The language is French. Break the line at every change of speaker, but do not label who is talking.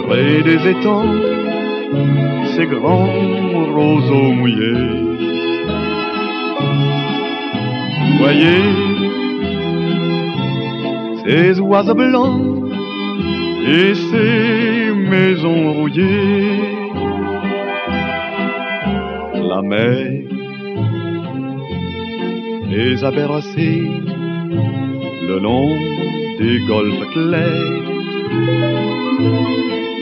près des étangs, ces grands roseaux mouillés. Voyez ces oiseaux blancs et ces maisons rouillées. La mer les a bercés le long des golfes clairs.